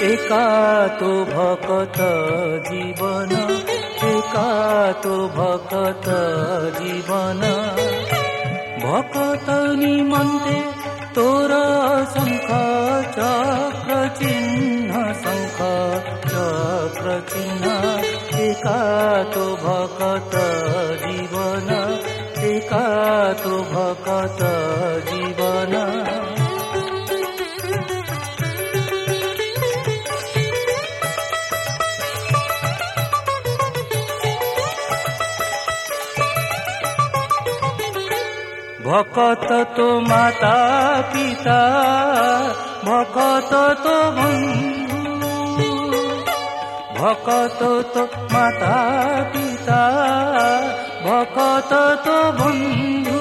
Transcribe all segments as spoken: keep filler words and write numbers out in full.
एका तो भकत जीवन एका तो भकत जीवन भकत निमन्ते तोर शंख चक्र चिन्ह शंख चक्र चिन्ह एका तो भकत जीवन एका तो भकत जीवन भकत तो माता पिता भकत तो बंधु भकत तो माता पिता भकत तो बंधु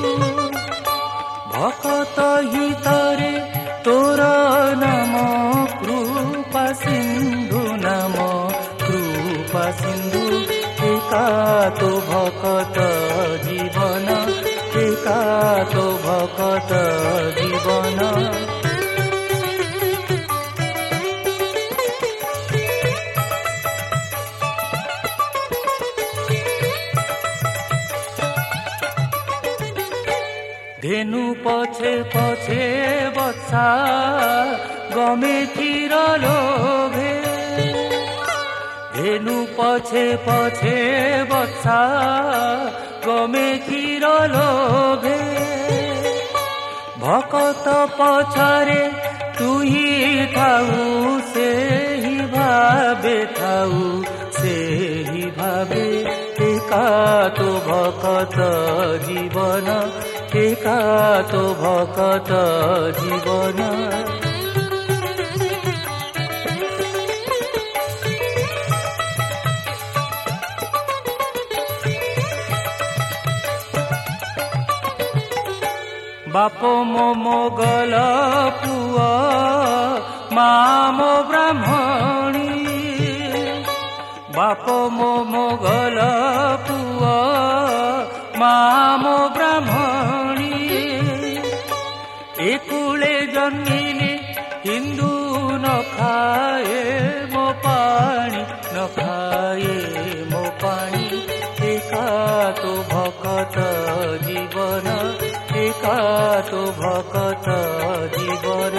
भकत हितरे तोर नाम कृपा सिंधु नाम कृपा सिंधु एका तो भकत जीवन एका तो भकत जीवन धेनु पछे पछे बत्सा गमे क्षीर लोभे धेनु पछे पछे बत्सा गमे क्षीर लोभे भकत पछरे तुही थाऊ से ही भावे थाऊ से ही भावे एका तो भकत जीवन एका तो भकत जीवन बाप मो मोगल पुआ मा मो ब्राह्मणी बाप मो मोगल पुआ मा मो ब्राह्मणी एकुले जन्मिले हिंदू न खाए मो पानी न खाए मो पानी एका तो भकत जीवन एका तो भकत जीवन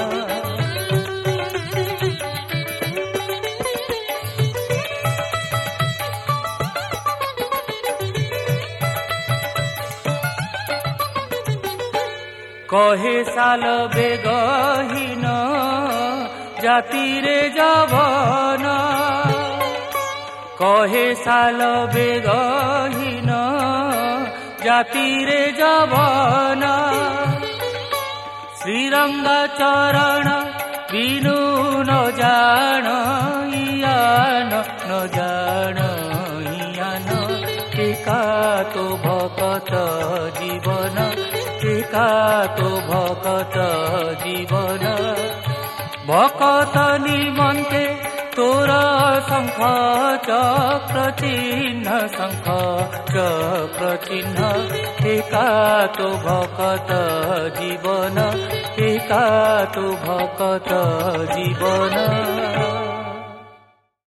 कहे साल बेगहीन जाति रे जवन कहे साल बेगहीन जाति रे जवन श्रीरंग चरण बिनु न जान इयान न जान इयान एका तो भकत जीवन एका तो भकत जीवन भकत निमन्ते तोर शंख चक्र चिन्ह शंख चक्र चिन्ह एका तो भकत जीवन एका तो भकत जीवन।